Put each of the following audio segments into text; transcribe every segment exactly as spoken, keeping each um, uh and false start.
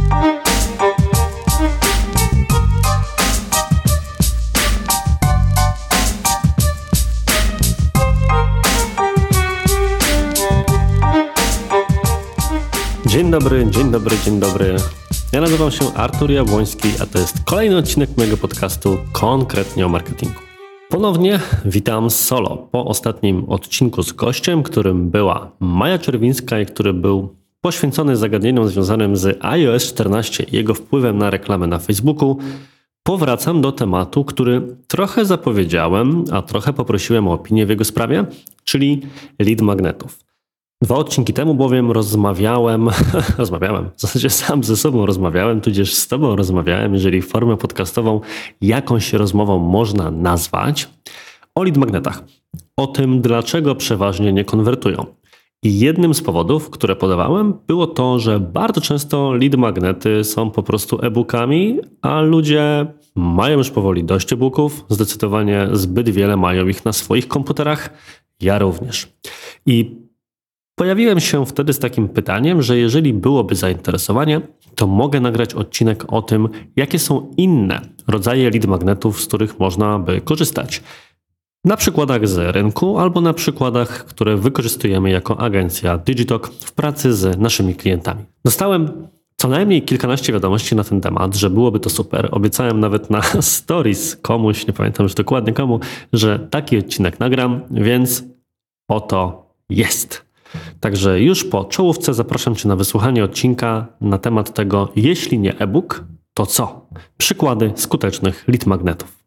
Dzień dobry, dzień dobry, dzień dobry. Ja nazywam się Artur Jabłoński, a to jest kolejny odcinek mojego podcastu konkretnie o marketingu. Ponownie witam solo po ostatnim odcinku z gościem, którym była Maja Czerwińska i który był poświęcony zagadnieniom związanym z i o es czternaście i jego wpływem na reklamę na Facebooku. Powracam do tematu, który trochę zapowiedziałem, a trochę poprosiłem o opinię w jego sprawie, czyli lead magnetów. Dwa odcinki temu bowiem rozmawiałem, rozmawiałem, w zasadzie sam ze sobą rozmawiałem, tudzież z tobą rozmawiałem, jeżeli formę podcastową jakąś rozmową można nazwać, o lead magnetach. O tym, dlaczego przeważnie nie konwertują. I jednym z powodów, które podawałem, było to, że bardzo często lead magnety są po prostu e-bookami, a ludzie mają już powoli dość e-booków, zdecydowanie zbyt wiele mają ich na swoich komputerach, ja również. I pojawiłem się wtedy z takim pytaniem, że jeżeli byłoby zainteresowanie, to mogę nagrać odcinek o tym, jakie są inne rodzaje lead magnetów, z których można by korzystać. Na przykładach z rynku albo na przykładach, które wykorzystujemy jako agencja Digitalk w pracy z naszymi klientami. Dostałem co najmniej kilkanaście wiadomości na ten temat, że byłoby to super. Obiecałem nawet na stories komuś, nie pamiętam już dokładnie komu, że taki odcinek nagram, więc oto jest. Także już po czołówce zapraszam Cię na wysłuchanie odcinka na temat tego, jeśli nie e-book, to co? Przykłady skutecznych lead magnetów.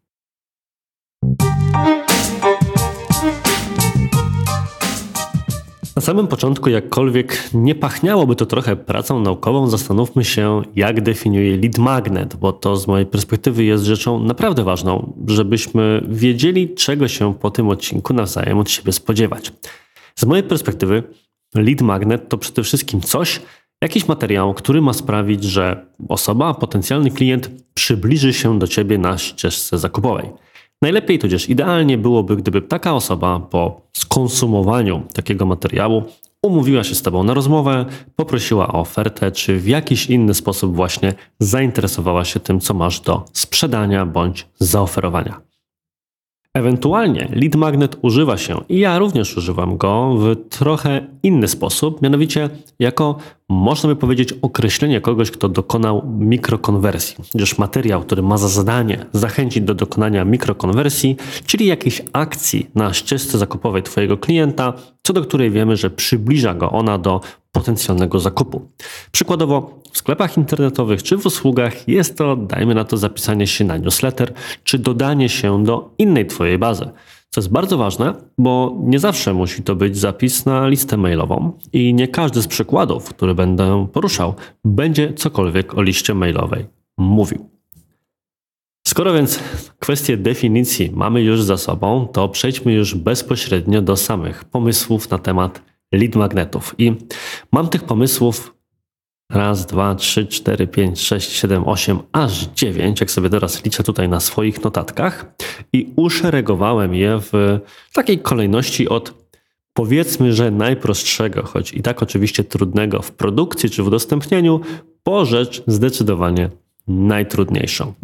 Na samym początku, jakkolwiek nie pachniałoby to trochę pracą naukową, zastanówmy się, jak definiuje lead magnet, bo to z mojej perspektywy jest rzeczą naprawdę ważną, żebyśmy wiedzieli, czego się po tym odcinku nawzajem od siebie spodziewać. Z mojej perspektywy lead magnet to przede wszystkim coś, jakiś materiał, który ma sprawić, że osoba, potencjalny klient przybliży się do Ciebie na ścieżce zakupowej. Najlepiej, tudzież idealnie byłoby, gdyby taka osoba po skonsumowaniu takiego materiału umówiła się z Tobą na rozmowę, poprosiła o ofertę, czy w jakiś inny sposób właśnie zainteresowała się tym, co masz do sprzedania bądź zaoferowania. Ewentualnie lead magnet używa się, i ja również używam go, w trochę inny sposób, mianowicie jako, można by powiedzieć, określenie kogoś, kto dokonał mikrokonwersji. Gdyż materiał, który ma za zadanie zachęcić do dokonania mikrokonwersji, czyli jakiejś akcji na ścieżce zakupowej Twojego klienta, co do której wiemy, że przybliża go ona do potencjalnego zakupu. Przykładowo w sklepach internetowych czy w usługach jest to, dajmy na to, zapisanie się na newsletter czy dodanie się do innej Twojej bazy. Co jest bardzo ważne, bo nie zawsze musi to być zapis na listę mailową i nie każdy z przykładów, który będę poruszał, będzie cokolwiek o liście mailowej mówił. Skoro więc kwestię definicji mamy już za sobą, to przejdźmy już bezpośrednio do samych pomysłów na temat lead magnetów. I mam tych pomysłów raz, dwa, trzy, cztery, pięć, sześć, siedem, osiem, aż dziewięć, jak sobie teraz liczę tutaj na swoich notatkach, i uszeregowałem je w takiej kolejności od, powiedzmy, że najprostszego, choć i tak oczywiście trudnego w produkcji czy w udostępnieniu, po rzecz zdecydowanie najtrudniejszą.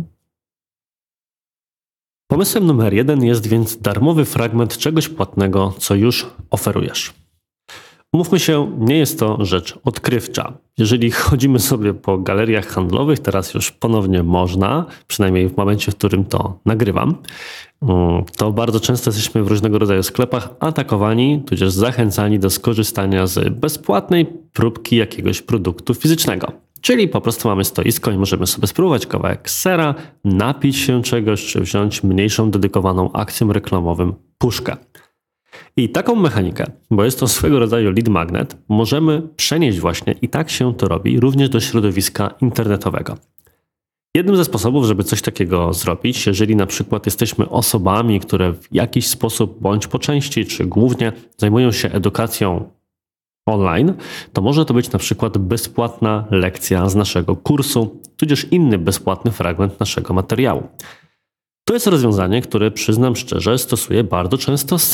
Pomysłem numer jeden jest więc darmowy fragment czegoś płatnego, co już oferujesz. Umówmy się, nie jest to rzecz odkrywcza. Jeżeli chodzimy sobie po galeriach handlowych, teraz już ponownie można, przynajmniej w momencie, w którym to nagrywam, to bardzo często jesteśmy w różnego rodzaju sklepach atakowani, tudzież zachęcani do skorzystania z bezpłatnej próbki jakiegoś produktu fizycznego. Czyli po prostu mamy stoisko i możemy sobie spróbować kawałek sera, napić się czegoś, czy wziąć mniejszą, dedykowaną akcją reklamową puszkę. I taką mechanikę, bo jest to swego rodzaju lead magnet, możemy przenieść właśnie, i tak się to robi, również do środowiska internetowego. Jednym ze sposobów, żeby coś takiego zrobić, jeżeli na przykład jesteśmy osobami, które w jakiś sposób bądź po części, czy głównie zajmują się edukacją online, to może to być na przykład bezpłatna lekcja z naszego kursu, tudzież inny bezpłatny fragment naszego materiału. To jest rozwiązanie, które, przyznam szczerze, stosuję bardzo często sam.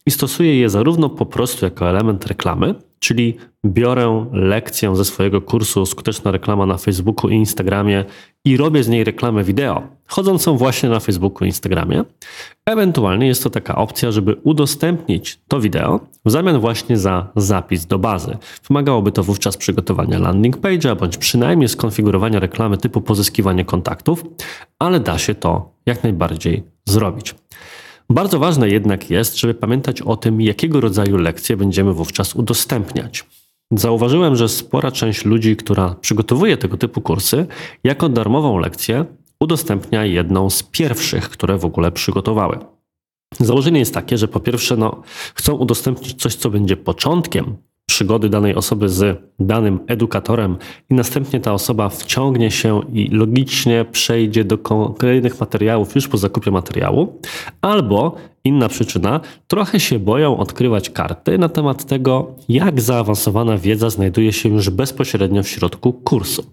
i stosuję je zarówno po prostu jako element reklamy, czyli biorę lekcję ze swojego kursu Skuteczna reklama na Facebooku i Instagramie i robię z niej reklamę wideo, chodzącą właśnie na Facebooku i Instagramie. Ewentualnie jest to taka opcja, żeby udostępnić to wideo w zamian właśnie za zapis do bazy. Wymagałoby to wówczas przygotowania landing page'a, bądź przynajmniej skonfigurowania reklamy typu pozyskiwanie kontaktów, ale da się to jak najbardziej zrobić. Bardzo ważne jednak jest, żeby pamiętać o tym, jakiego rodzaju lekcje będziemy wówczas udostępniać. Zauważyłem, że spora część ludzi, która przygotowuje tego typu kursy, jako darmową lekcję udostępnia jedną z pierwszych, które w ogóle przygotowały. Założenie jest takie, że po pierwsze no, chcą udostępnić coś, co będzie początkiem przygody danej osoby z danym edukatorem i następnie ta osoba wciągnie się i logicznie przejdzie do kolejnych materiałów już po zakupie materiału, albo inna przyczyna, trochę się boją odkrywać karty na temat tego, jak zaawansowana wiedza znajduje się już bezpośrednio w środku kursu.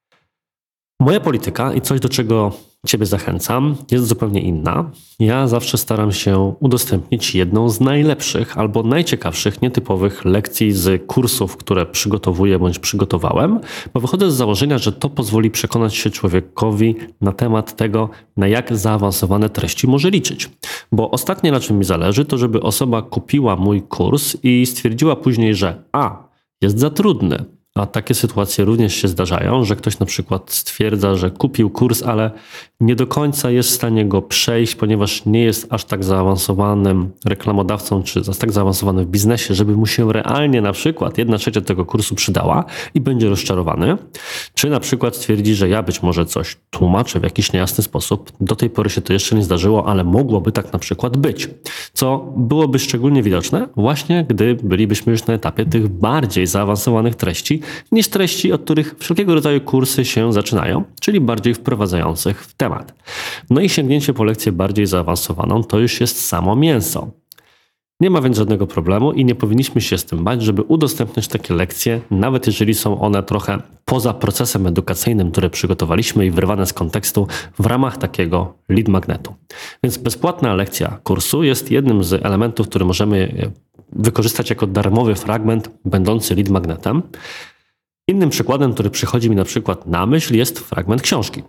Moja polityka i coś, do czego Ciebie zachęcam, jest zupełnie inna. Ja zawsze staram się udostępnić jedną z najlepszych albo najciekawszych, nietypowych lekcji z kursów, które przygotowuję bądź przygotowałem, bo wychodzę z założenia, że to pozwoli przekonać się człowiekowi na temat tego, na jak zaawansowane treści może liczyć. Bo ostatnie, na czym mi zależy, to żeby osoba kupiła mój kurs i stwierdziła później, że a, jest za trudny. A takie sytuacje również się zdarzają, że ktoś na przykład stwierdza, że kupił kurs, ale nie do końca jest w stanie go przejść, ponieważ nie jest aż tak zaawansowanym reklamodawcą, czy aż tak zaawansowany w biznesie, żeby mu się realnie na przykład jedna trzecia tego kursu przydała i będzie rozczarowany. Czy na przykład stwierdzi, że ja być może coś tłumaczę w jakiś niejasny sposób. Do tej pory się to jeszcze nie zdarzyło, ale mogłoby tak na przykład być. Co byłoby szczególnie widoczne właśnie, gdy bylibyśmy już na etapie tych bardziej zaawansowanych treści, niż treści, od których wszelkiego rodzaju kursy się zaczynają, czyli bardziej wprowadzających w temat. No i sięgnięcie po lekcję bardziej zaawansowaną to już jest samo mięso. Nie ma więc żadnego problemu i nie powinniśmy się z tym bać, żeby udostępniać takie lekcje, nawet jeżeli są one trochę poza procesem edukacyjnym, który przygotowaliśmy i wyrwane z kontekstu w ramach takiego lead magnetu. Więc bezpłatna lekcja kursu jest jednym z elementów, który możemy wykorzystać jako darmowy fragment będący lead magnetem. Innym przykładem, który przychodzi mi na przykład na myśl, jest fragment książki.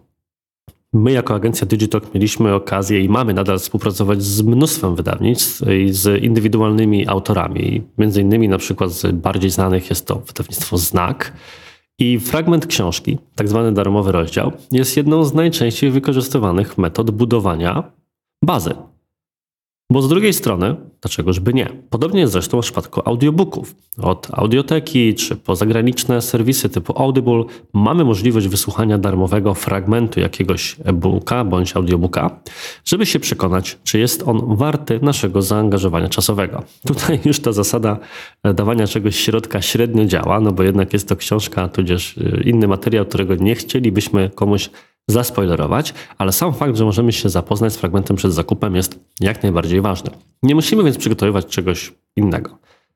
My jako agencja Digitalk mieliśmy okazję i mamy nadal współpracować z mnóstwem wydawnictw i z indywidualnymi autorami. Między innymi na przykład z bardziej znanych jest to wydawnictwo Znak. I fragment książki, tak zwany darmowy rozdział, jest jedną z najczęściej wykorzystywanych metod budowania bazy. Bo z drugiej strony, dlaczegoż by nie? Podobnie jest zresztą w przypadku audiobooków. Od Audioteki czy po zagraniczne serwisy typu Audible mamy możliwość wysłuchania darmowego fragmentu jakiegoś e-booka bądź audiobooka, żeby się przekonać, czy jest on warty naszego zaangażowania czasowego. Tutaj już ta zasada dawania czegoś środka średnio działa, no bo jednak jest to książka, tudzież inny materiał, którego nie chcielibyśmy komuś zaspoilerować, ale sam fakt, że możemy się zapoznać z fragmentem przed zakupem jest jak najbardziej ważny. Nie musimy więc przygotowywać czegoś innego.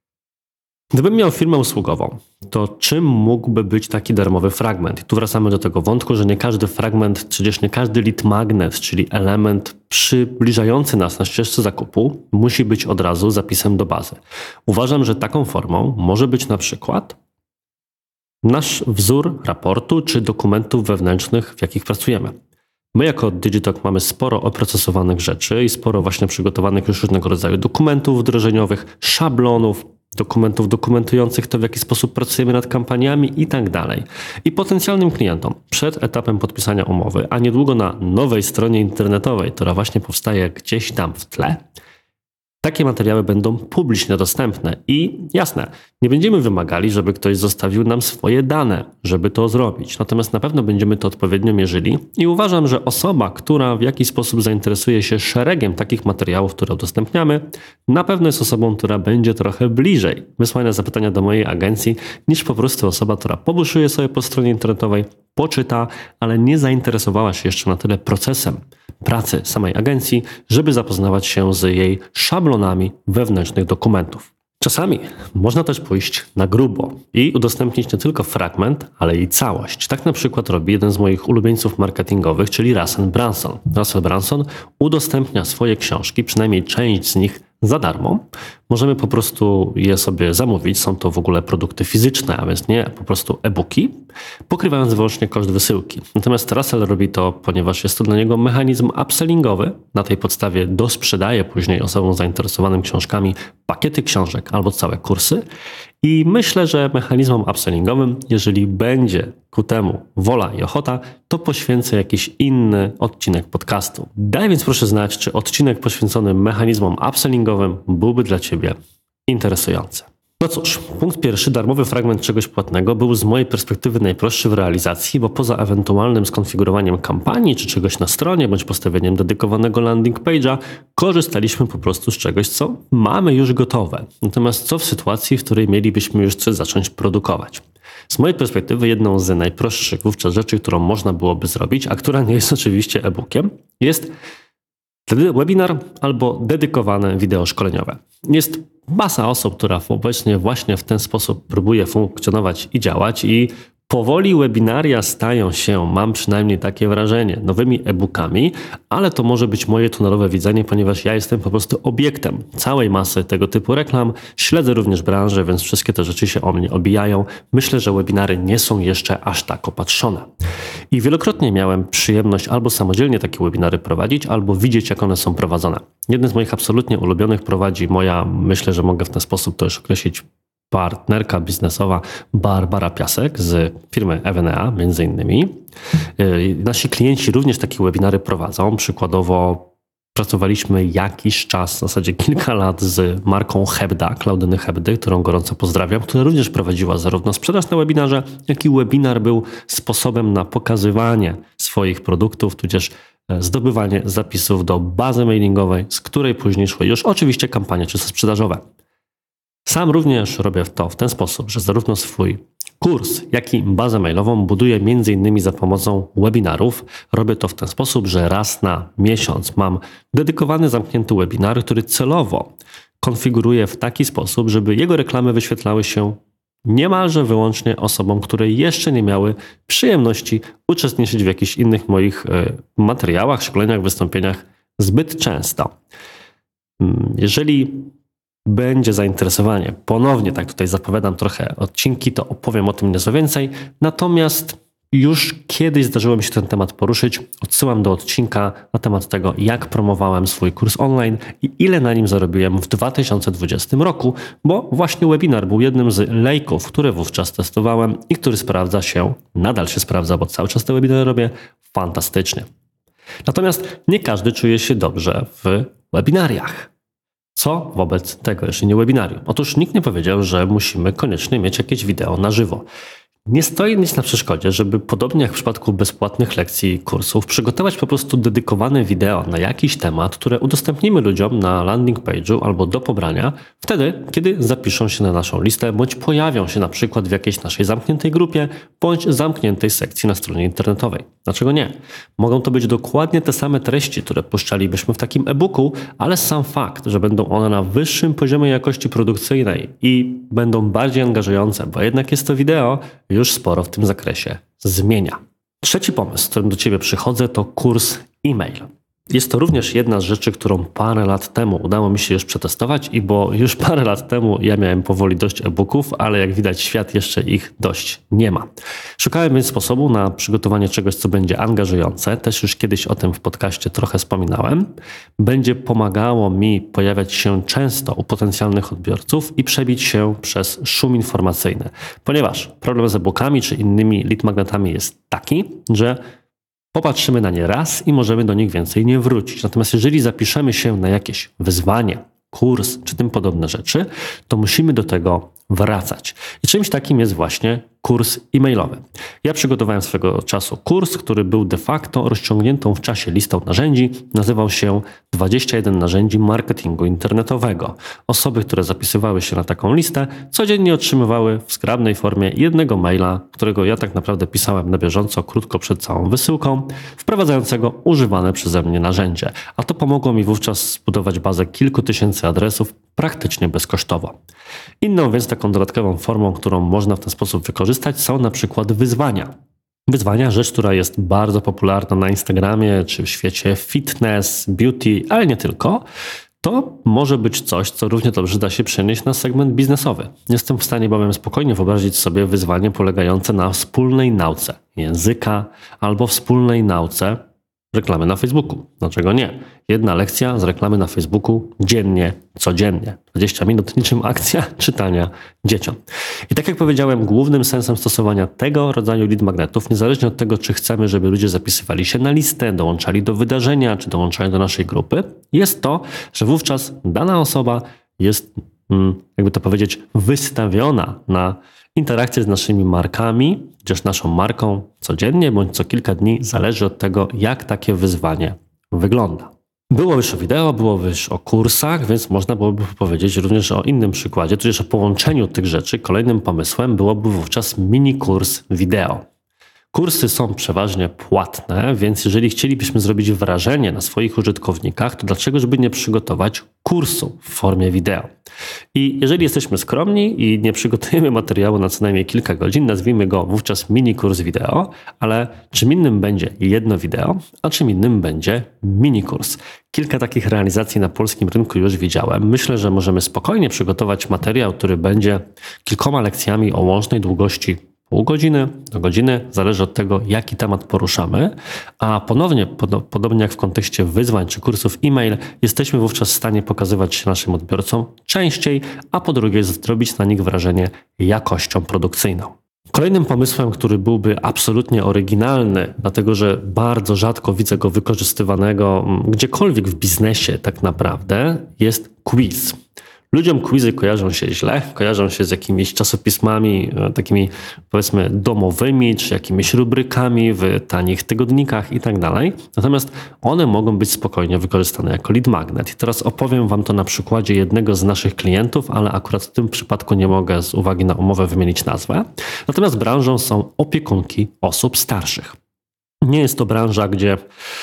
Gdybym miał firmę usługową, to czym mógłby być taki darmowy fragment? I tu wracamy do tego wątku, że nie każdy fragment, przecież nie każdy lead magnet, czyli element przybliżający nas na ścieżce zakupu, musi być od razu zapisem do bazy. Uważam, że taką formą może być na przykład nasz wzór raportu czy dokumentów wewnętrznych, w jakich pracujemy. My jako Digitalk mamy sporo oprocesowanych rzeczy i sporo właśnie przygotowanych już różnego rodzaju dokumentów wdrożeniowych, szablonów, dokumentów dokumentujących to, w jaki sposób pracujemy nad kampaniami i tak dalej. I potencjalnym klientom przed etapem podpisania umowy, a niedługo na nowej stronie internetowej, która właśnie powstaje gdzieś tam w tle, takie materiały będą publicznie dostępne i jasne, nie będziemy wymagali, żeby ktoś zostawił nam swoje dane, żeby to zrobić. Natomiast na pewno będziemy to odpowiednio mierzyli i uważam, że osoba, która w jakiś sposób zainteresuje się szeregiem takich materiałów, które udostępniamy, na pewno jest osobą, która będzie trochę bliżej wysłania zapytania do mojej agencji, niż po prostu osoba, która pobuszuje sobie po stronie internetowej, poczyta, ale nie zainteresowała się jeszcze na tyle procesem pracy samej agencji, żeby zapoznawać się z jej szablonami wewnętrznych dokumentów. Czasami można też pójść na grubo i udostępnić nie tylko fragment, ale i całość. Tak na przykład robi jeden z moich ulubieńców marketingowych, czyli Russell Brunson. Russell Brunson udostępnia swoje książki, przynajmniej część z nich, za darmo. Możemy po prostu je sobie zamówić. Są to w ogóle produkty fizyczne, a więc nie po prostu e-booki, pokrywając wyłącznie koszt wysyłki. Natomiast Russell robi to, ponieważ jest to dla niego mechanizm upsellingowy. Na tej podstawie dosprzedaje później osobom zainteresowanym książkami pakiety książek albo całe kursy. I myślę, że mechanizmom upsellingowym, jeżeli będzie ku temu wola i ochota, to poświęcę jakiś inny odcinek podcastu. Daj więc proszę znać, czy odcinek poświęcony mechanizmom upsellingowym byłby dla Ciebie interesujący. No cóż, punkt pierwszy, darmowy fragment czegoś płatnego, był z mojej perspektywy najprostszy w realizacji, bo poza ewentualnym skonfigurowaniem kampanii czy czegoś na stronie, bądź postawieniem dedykowanego landing page'a, korzystaliśmy po prostu z czegoś, co mamy już gotowe. Natomiast co w sytuacji, w której mielibyśmy już coś zacząć produkować? Z mojej perspektywy jedną z najprostszych wówczas rzeczy, którą można byłoby zrobić, a która nie jest oczywiście e-bookiem, jest webinar albo dedykowane wideo szkoleniowe. Jest masa osób, która obecnie właśnie w ten sposób próbuje funkcjonować i działać i powoli webinaria stają się, mam przynajmniej takie wrażenie, nowymi e-bookami, ale to może być moje tunelowe widzenie, ponieważ ja jestem po prostu obiektem całej masy tego typu reklam. Śledzę również branżę, więc wszystkie te rzeczy się o mnie obijają. Myślę, że webinary nie są jeszcze aż tak opatrzone. I wielokrotnie miałem przyjemność albo samodzielnie takie webinary prowadzić, albo widzieć, jak one są prowadzone. Jeden z moich absolutnie ulubionych prowadzi moja, myślę, że mogę w ten sposób to już określić, partnerka biznesowa Barbara Piasek z firmy Evenea między innymi. Nasi klienci również takie webinary prowadzą. Przykładowo pracowaliśmy jakiś czas, w zasadzie kilka lat z marką Hebda, Klaudyny Hebdy, którą gorąco pozdrawiam, która również prowadziła zarówno sprzedaż na webinarze, jak i webinar był sposobem na pokazywanie swoich produktów, tudzież zdobywanie zapisów do bazy mailingowej, z której później szły już oczywiście kampanie czysto sprzedażowe. Sam również robię to w ten sposób, że zarówno swój kurs, jak i bazę mailową buduję między innymi za pomocą webinarów. Robię to w ten sposób, że raz na miesiąc mam dedykowany, zamknięty webinar, który celowo konfiguruję w taki sposób, żeby jego reklamy wyświetlały się niemalże wyłącznie osobom, które jeszcze nie miały przyjemności uczestniczyć w jakichś innych moich materiałach, szkoleniach, wystąpieniach zbyt często. Jeżeli będzie zainteresowanie, ponownie tak tutaj zapowiadam trochę odcinki, to opowiem o tym nieco więcej. Natomiast już kiedyś zdarzyło mi się ten temat poruszyć. Odsyłam do odcinka na temat tego, jak promowałem swój kurs online i ile na nim zarobiłem w dwa tysiące dwudziestym roku, bo właśnie webinar był jednym z lejków, które wówczas testowałem i który sprawdza się, nadal się sprawdza, bo cały czas te webinary robię fantastycznie. Natomiast nie każdy czuje się dobrze w webinariach. Co wobec tego jeszcze nie webinarium? Otóż nikt nie powiedział, że musimy koniecznie mieć jakieś wideo na żywo. Nie stoi nic na przeszkodzie, żeby podobnie jak w przypadku bezpłatnych lekcji i kursów, przygotować po prostu dedykowane wideo na jakiś temat, które udostępnimy ludziom na landing page'u albo do pobrania wtedy, kiedy zapiszą się na naszą listę, bądź pojawią się na przykład w jakiejś naszej zamkniętej grupie, bądź zamkniętej sekcji na stronie internetowej. Dlaczego nie? Mogą to być dokładnie te same treści, które puszczalibyśmy w takim e-booku, ale sam fakt, że będą one na wyższym poziomie jakości produkcyjnej i będą bardziej angażujące, bo jednak jest to wideo, już sporo w tym zakresie zmienia. Trzeci pomysł, z którym do Ciebie przychodzę, to kurs e-mail. Jest to również jedna z rzeczy, którą parę lat temu udało mi się już przetestować i bo już parę lat temu ja miałem powoli dość e-booków, ale jak widać świat jeszcze ich dość nie ma. Szukałem więc sposobu na przygotowanie czegoś, co będzie angażujące. Też już kiedyś o tym w podcaście trochę wspominałem. Będzie pomagało mi pojawiać się często u potencjalnych odbiorców i przebić się przez szum informacyjny. Ponieważ problem z e-bookami czy innymi lead magnetami jest taki, że popatrzymy na nie raz i możemy do nich więcej nie wrócić. Natomiast jeżeli zapiszemy się na jakieś wyzwanie, kurs czy tym podobne rzeczy, to musimy do tego wracać. I czymś takim jest właśnie kurs e-mailowy. Ja przygotowałem swego czasu kurs, który był de facto rozciągniętą w czasie listą narzędzi. Nazywał się dwadzieścia jeden narzędzi marketingu internetowego. Osoby, które zapisywały się na taką listę, codziennie otrzymywały w zgrabnej formie jednego maila, którego ja tak naprawdę pisałem na bieżąco, krótko przed całą wysyłką, wprowadzającego używane przeze mnie narzędzie. A to pomogło mi wówczas zbudować bazę kilku tysięcy adresów praktycznie bezkosztowo. Inną więc taką dodatkową formą, którą można w ten sposób wykorzystać, są na przykład wyzwania. Wyzwania, rzecz, która jest bardzo popularna na Instagramie czy w świecie fitness, beauty, ale nie tylko. To może być coś, co równie dobrze da się przenieść na segment biznesowy. Jestem w stanie bowiem spokojnie wyobrazić sobie wyzwanie polegające na wspólnej nauce języka albo wspólnej nauce reklamy na Facebooku. Dlaczego nie? Jedna lekcja z reklamy na Facebooku dziennie, codziennie. dwadzieścia minut niczym akcja czytania dzieciom. I tak jak powiedziałem, głównym sensem stosowania tego rodzaju lead magnetów, niezależnie od tego, czy chcemy, żeby ludzie zapisywali się na listę, dołączali do wydarzenia, czy dołączali do naszej grupy, jest to, że wówczas dana osoba jest, jakby to powiedzieć, wystawiona na interakcje z naszymi markami, chociaż naszą marką codziennie bądź co kilka dni, zależy od tego, jak takie wyzwanie wygląda. Było już o wideo, było już o kursach, więc można byłoby powiedzieć również o innym przykładzie, tudzież o połączeniu tych rzeczy. Kolejnym pomysłem byłoby wówczas mini kurs wideo. Kursy są przeważnie płatne, więc jeżeli chcielibyśmy zrobić wrażenie na swoich użytkownikach, to dlaczego żeby nie przygotować kursu w formie wideo? I jeżeli jesteśmy skromni i nie przygotujemy materiału na co najmniej kilka godzin, nazwijmy go wówczas mini kurs wideo, ale czym innym będzie jedno wideo, a czym innym będzie mini kurs. Kilka takich realizacji na polskim rynku już widziałem. Myślę, że możemy spokojnie przygotować materiał, który będzie kilkoma lekcjami o łącznej długości pół godziny do godziny, zależy od tego, jaki temat poruszamy, a ponownie, pod, podobnie jak w kontekście wyzwań czy kursów e-mail, jesteśmy wówczas w stanie pokazywać się naszym odbiorcom częściej, a po drugie zrobić na nich wrażenie jakością produkcyjną. Kolejnym pomysłem, który byłby absolutnie oryginalny, dlatego że bardzo rzadko widzę go wykorzystywanego gdziekolwiek w biznesie tak naprawdę, jest quiz. Ludziom quizy kojarzą się źle, kojarzą się z jakimiś czasopismami takimi powiedzmy domowymi, czy jakimiś rubrykami w tanich tygodnikach i tak dalej. Natomiast one mogą być spokojnie wykorzystane jako lead magnet. I teraz opowiem Wam to na przykładzie jednego z naszych klientów, ale akurat w tym przypadku nie mogę z uwagi na umowę wymienić nazwę. Natomiast branżą są opiekunki osób starszych. Nie jest to branża, gdzie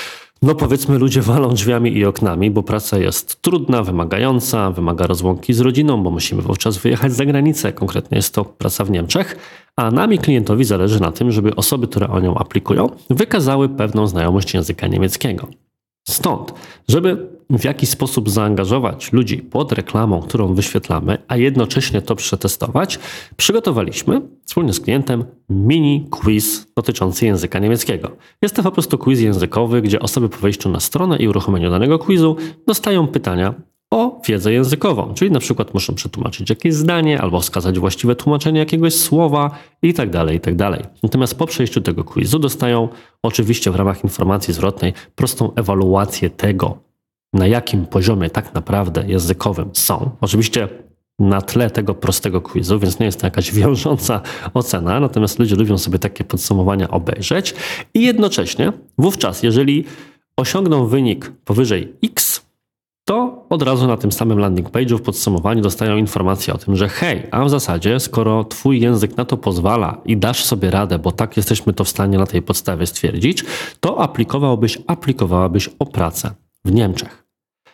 no powiedzmy ludzie walą drzwiami i oknami, bo praca jest trudna, wymagająca, wymaga rozłąki z rodziną, bo musimy wówczas wyjechać za granicę. Konkretnie jest to praca w Niemczech, a nami klientowi zależy na tym, żeby osoby, które o nią aplikują, wykazały pewną znajomość języka niemieckiego. Stąd, żeby w jakiś sposób zaangażować ludzi pod reklamą, którą wyświetlamy, a jednocześnie to przetestować, przygotowaliśmy wspólnie z klientem mini quiz dotyczący języka niemieckiego. Jest to po prostu quiz językowy, gdzie osoby po wejściu na stronę i uruchomieniu danego quizu dostają pytania o wiedzę językową, czyli na przykład muszą przetłumaczyć jakieś zdanie albo wskazać właściwe tłumaczenie jakiegoś słowa i tak dalej, i tak dalej. Natomiast po przejściu tego quizu dostają oczywiście w ramach informacji zwrotnej prostą ewaluację tego, na jakim poziomie tak naprawdę językowym są. Oczywiście na tle tego prostego quizu, więc nie jest to jakaś wiążąca ocena, natomiast ludzie lubią sobie takie podsumowania obejrzeć i jednocześnie wówczas, jeżeli osiągną wynik powyżej X, to od razu na tym samym landing page'u w podsumowaniu dostają informację o tym, że hej, a w zasadzie skoro twój język na to pozwala i dasz sobie radę, bo tak jesteśmy to w stanie na tej podstawie stwierdzić, to aplikowałbyś, aplikowałabyś o pracę w Niemczech.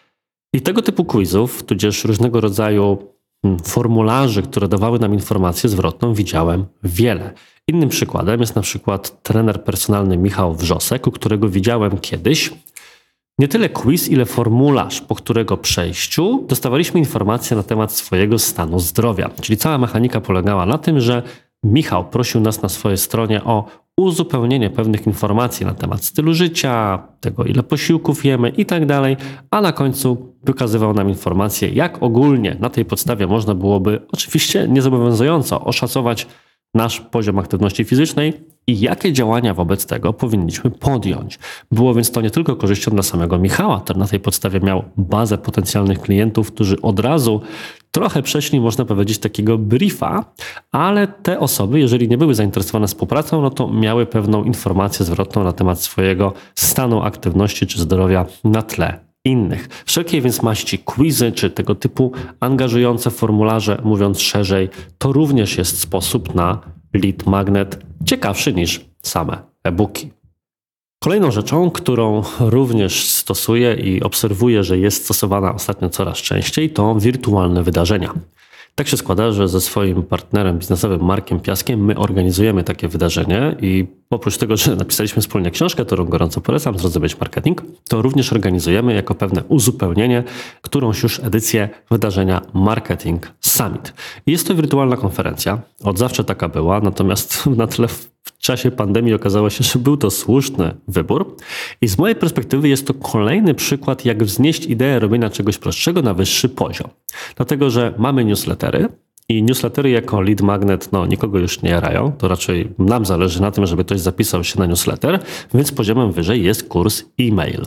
I tego typu quizów, tudzież różnego rodzaju formularzy, które dawały nam informację zwrotną, widziałem wiele. Innym przykładem jest na przykład trener personalny Michał Wrzosek, u którego widziałem kiedyś nie tyle quiz, ile formularz, po którego przejściu dostawaliśmy informacje na temat swojego stanu zdrowia. Czyli cała mechanika polegała na tym, że Michał prosił nas na swojej stronie o uzupełnienie pewnych informacji na temat stylu życia, tego ile posiłków jemy i tak dalej, a na końcu wykazywał nam informacje, jak ogólnie na tej podstawie można byłoby oczywiście niezobowiązująco oszacować nasz poziom aktywności fizycznej i jakie działania wobec tego powinniśmy podjąć. Było więc to nie tylko korzyścią dla samego Michała, który na tej podstawie miał bazę potencjalnych klientów, którzy od razu trochę przeszli, można powiedzieć, takiego briefa, ale te osoby, jeżeli nie były zainteresowane współpracą, no to miały pewną informację zwrotną na temat swojego stanu aktywności czy zdrowia na tle innych. Wszelkie więc maści quizy czy tego typu angażujące formularze, mówiąc szerzej, to również jest sposób na lead magnet ciekawszy niż same e-booki. Kolejną rzeczą, którą również stosuję i obserwuję, że jest stosowana ostatnio coraz częściej, to wirtualne wydarzenia. Tak się składa, że ze swoim partnerem biznesowym Markiem Piaskiem my organizujemy takie wydarzenie i oprócz tego, że napisaliśmy wspólnie książkę, którą gorąco polecam, Zrozumieć Marketing, to również organizujemy jako pewne uzupełnienie którąś już edycję wydarzenia Marketing Summit. Jest to wirtualna konferencja, od zawsze taka była, natomiast na tle w czasie pandemii okazało się, że był to słuszny wybór i z mojej perspektywy jest to kolejny przykład, jak wznieść ideę robienia czegoś prostszego na wyższy poziom. Dlatego, że mamy newslettery i newslettery jako lead magnet no, nikogo już nie jarają, to raczej nam zależy na tym, żeby ktoś zapisał się na newsletter, więc poziomem wyżej jest kurs e-mail.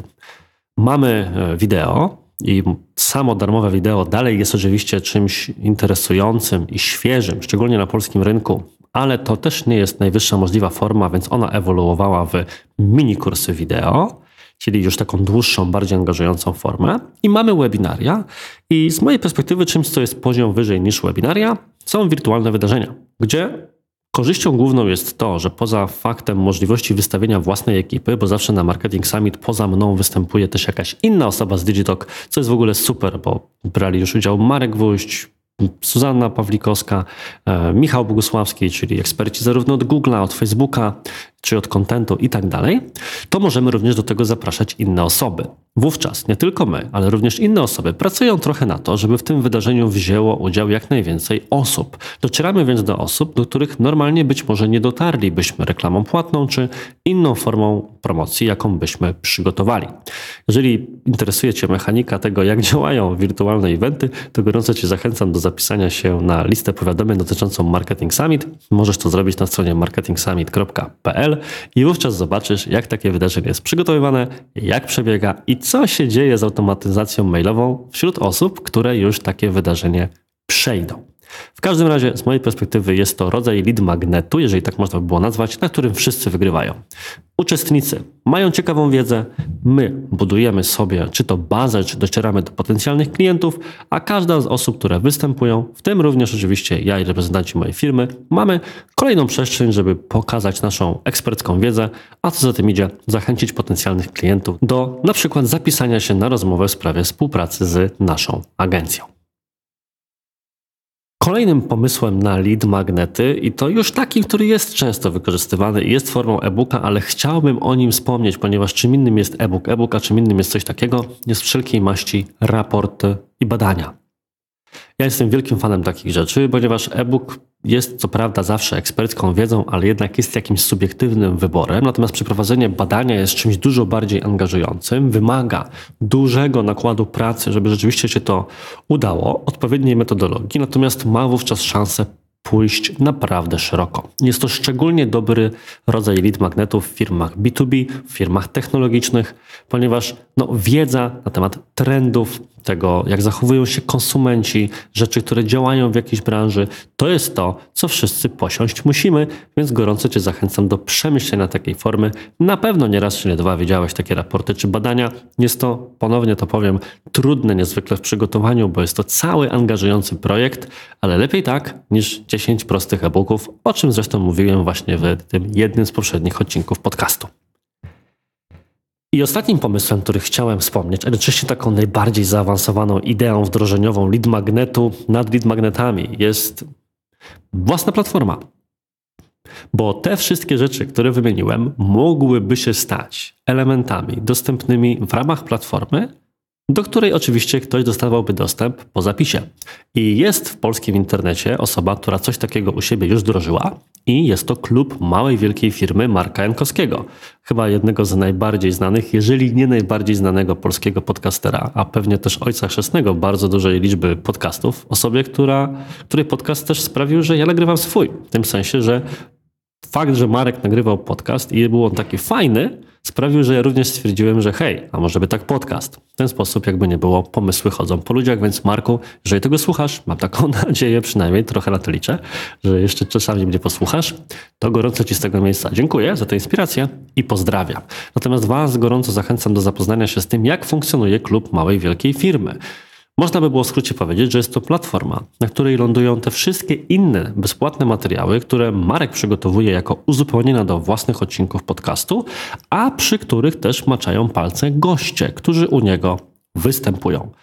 Mamy wideo i samo darmowe wideo dalej jest oczywiście czymś interesującym i świeżym, szczególnie na polskim rynku, ale to też nie jest najwyższa możliwa forma, więc ona ewoluowała w mini kursy wideo, czyli już taką dłuższą, bardziej angażującą formę. I mamy webinaria i z mojej perspektywy czymś, co jest poziom wyżej niż webinaria, są wirtualne wydarzenia, gdzie korzyścią główną jest to, że poza faktem możliwości wystawienia własnej ekipy, bo zawsze na Marketing Summit poza mną występuje też jakaś inna osoba z Digitalk, co jest w ogóle super, bo brali już udział Marek Gwóźdź, Zuzanna Pawlikowska, e, Michał Bogusławski, czyli eksperci zarówno od Google'a, od Facebooka, czy od kontentu i tak dalej, to możemy również do tego zapraszać inne osoby. Wówczas nie tylko my, ale również inne osoby pracują trochę na to, żeby w tym wydarzeniu wzięło udział jak najwięcej osób. Docieramy więc do osób, do których normalnie być może nie dotarlibyśmy reklamą płatną, czy inną formą promocji, jaką byśmy przygotowali. Jeżeli interesuje Cię mechanika tego, jak działają wirtualne eventy, to gorąco Cię zachęcam do zapisania się na listę powiadomień dotyczącą Marketing Summit. Możesz to zrobić na stronie marketing summit kropka p l i wówczas zobaczysz, jak takie wydarzenie jest przygotowywane, jak przebiega i co się dzieje z automatyzacją mailową wśród osób, które już takie wydarzenie przejdą. W każdym razie z mojej perspektywy jest to rodzaj lead magnetu, jeżeli tak można by było nazwać, na którym wszyscy wygrywają. Uczestnicy mają ciekawą wiedzę, my budujemy sobie czy to bazę, czy docieramy do potencjalnych klientów, a każda z osób, które występują, w tym również oczywiście ja i reprezentanci mojej firmy, mamy kolejną przestrzeń, żeby pokazać naszą ekspercką wiedzę, a co za tym idzie, zachęcić potencjalnych klientów do na przykład zapisania się na rozmowę w sprawie współpracy z naszą agencją. Kolejnym pomysłem na lead magnety, i to już taki, który jest często wykorzystywany i jest formą e-booka, ale chciałbym o nim wspomnieć, ponieważ czym innym jest e-book, e-book, a czym innym jest coś takiego, jest wszelkiej maści raporty i badania. Ja jestem wielkim fanem takich rzeczy, ponieważ e-book jest co prawda zawsze ekspercką wiedzą, ale jednak jest jakimś subiektywnym wyborem, natomiast przeprowadzenie badania jest czymś dużo bardziej angażującym, wymaga dużego nakładu pracy, żeby rzeczywiście się to udało, odpowiedniej metodologii, natomiast ma wówczas szansę pójść naprawdę szeroko. Jest to szczególnie dobry rodzaj lead magnetów w firmach B dwa B, w firmach technologicznych, ponieważ no, wiedza na temat trendów, tego jak zachowują się konsumenci, rzeczy, które działają w jakiejś branży, to jest to, co wszyscy posiąść musimy, więc gorąco Cię zachęcam do przemyślenia takiej formy. Na pewno nie raz czy nie dwa widziałeś takie raporty czy badania. Jest to, ponownie to powiem, trudne niezwykle w przygotowaniu, bo jest to cały angażujący projekt, ale lepiej tak niż dziesięć prostych e-booków, o czym zresztą mówiłem właśnie w tym jednym z poprzednich odcinków podcastu. I ostatnim pomysłem, który chciałem wspomnieć, a jednocześnie taką najbardziej zaawansowaną ideą wdrożeniową lead magnetu nad lead magnetami jest własna platforma. Bo te wszystkie rzeczy, które wymieniłem, mogłyby się stać elementami dostępnymi w ramach platformy, do której oczywiście ktoś dostawałby dostęp po zapisie. I jest w polskim internecie osoba, która coś takiego u siebie już wdrożyła i jest to klub małej, wielkiej firmy Marka Jankowskiego. Chyba jednego z najbardziej znanych, jeżeli nie najbardziej znanego polskiego podcastera, a pewnie też ojca chrzestnego bardzo dużej liczby podcastów. Osobie, która, której podcast też sprawił, że ja nagrywam swój. W tym sensie, że fakt, że Marek nagrywał podcast i był on taki fajny, sprawił, że ja również stwierdziłem, że hej, a może by tak podcast. W ten sposób jakby nie było, pomysły chodzą po ludziach, więc Marku, jeżeli tego słuchasz, mam taką nadzieję, przynajmniej trochę na to liczę, że jeszcze czasami mnie posłuchasz, to gorąco Ci z tego miejsca dziękuję za tę inspirację i pozdrawiam. Natomiast Was gorąco zachęcam do zapoznania się z tym, jak funkcjonuje klub małej, wielkiej firmy. Można by było w skrócie powiedzieć, że jest to platforma, na której lądują te wszystkie inne bezpłatne materiały, które Marek przygotowuje jako uzupełnienia do własnych odcinków podcastu, a przy których też maczają palce goście, którzy u niego występują.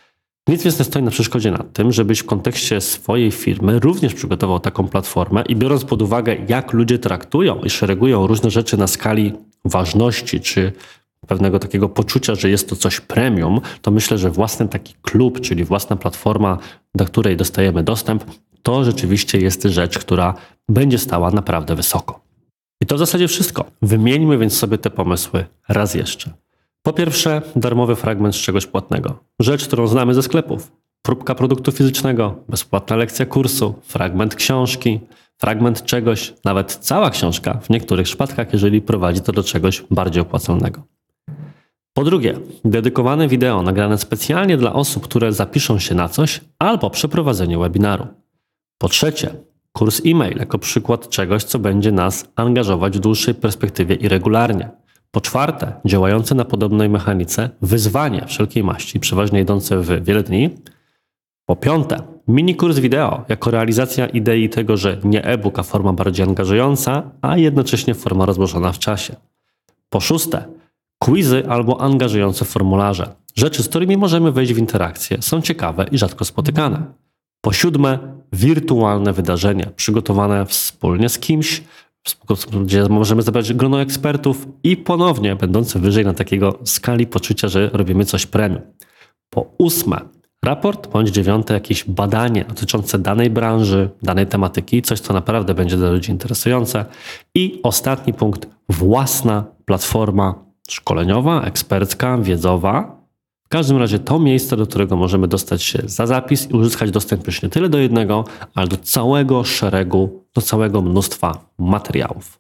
Nic więc nie stoi na przeszkodzie nad tym, żebyś w kontekście swojej firmy również przygotował taką platformę i biorąc pod uwagę, jak ludzie traktują i szeregują różne rzeczy na skali ważności czy pewnego takiego poczucia, że jest to coś premium, to myślę, że własny taki klub, czyli własna platforma, do której dostajemy dostęp, to rzeczywiście jest rzecz, która będzie stała naprawdę wysoko. I to w zasadzie wszystko. Wymieńmy więc sobie te pomysły raz jeszcze. Po pierwsze, darmowy fragment z czegoś płatnego. Rzecz, którą znamy ze sklepów. Próbka produktu fizycznego, bezpłatna lekcja kursu, fragment książki, fragment czegoś, nawet cała książka w niektórych przypadkach, jeżeli prowadzi to do czegoś bardziej opłacalnego. Po drugie, dedykowane wideo nagrane specjalnie dla osób, które zapiszą się na coś albo przeprowadzenie webinaru. Po trzecie, kurs e-mail jako przykład czegoś, co będzie nas angażować w dłuższej perspektywie i regularnie. Po czwarte, działające na podobnej mechanice wyzwanie wszelkiej maści, przeważnie idące w wiele dni. Po piąte, mini kurs wideo jako realizacja idei tego, że nie e-book, a forma bardziej angażująca, a jednocześnie forma rozłożona w czasie. Po szóste, quizy albo angażujące formularze. Rzeczy, z którymi możemy wejść w interakcję, są ciekawe i rzadko spotykane. Po siódme, wirtualne wydarzenie przygotowane wspólnie z kimś, gdzie możemy zebrać grono ekspertów i ponownie będące wyżej na takiego skali poczucia, że robimy coś premium. Po ósme, raport bądź dziewiąte, jakieś badanie dotyczące danej branży, danej tematyki, coś co naprawdę będzie dla ludzi interesujące. I ostatni punkt, własna platforma szkoleniowa, ekspercka, wiedzowa. W każdym razie to miejsce, do którego możemy dostać się za zapis i uzyskać dostęp już nie tyle do jednego, ale do całego szeregu, do całego mnóstwa materiałów.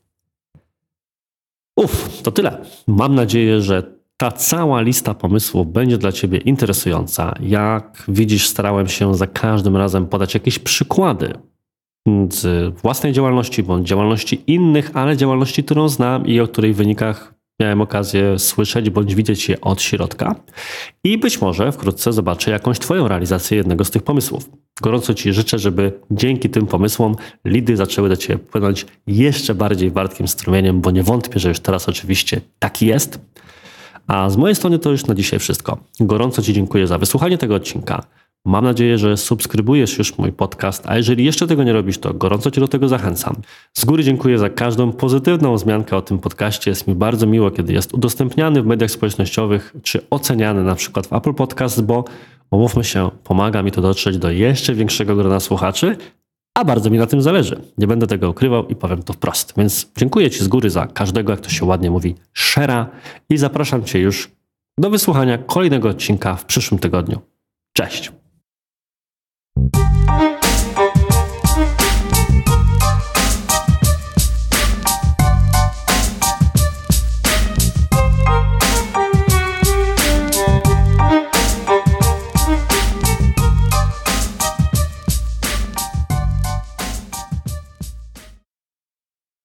Uff, to tyle. Mam nadzieję, że ta cała lista pomysłów będzie dla Ciebie interesująca. Jak widzisz, starałem się za każdym razem podać jakieś przykłady z własnej działalności bądź działalności innych, ale działalności, którą znam i o której wynikach miałem okazję słyszeć bądź widzieć je od środka i być może wkrótce zobaczę jakąś Twoją realizację jednego z tych pomysłów. Gorąco Ci życzę, żeby dzięki tym pomysłom lidy zaczęły do Ciebie płynąć jeszcze bardziej wartkim strumieniem, bo nie wątpię, że już teraz oczywiście taki jest. A z mojej strony to już na dzisiaj wszystko. Gorąco Ci dziękuję za wysłuchanie tego odcinka. Mam nadzieję, że subskrybujesz już mój podcast, a jeżeli jeszcze tego nie robisz, to gorąco Cię do tego zachęcam. Z góry dziękuję za każdą pozytywną wzmiankę o tym podcaście. Jest mi bardzo miło, kiedy jest udostępniany w mediach społecznościowych, czy oceniany na przykład w Apple Podcast, bo umówmy się, pomaga mi to dotrzeć do jeszcze większego grona słuchaczy, a bardzo mi na tym zależy. Nie będę tego ukrywał i powiem to wprost. Więc dziękuję Ci z góry za każdego, jak to się ładnie mówi, share'a i zapraszam Cię już do wysłuchania kolejnego odcinka w przyszłym tygodniu. Cześć!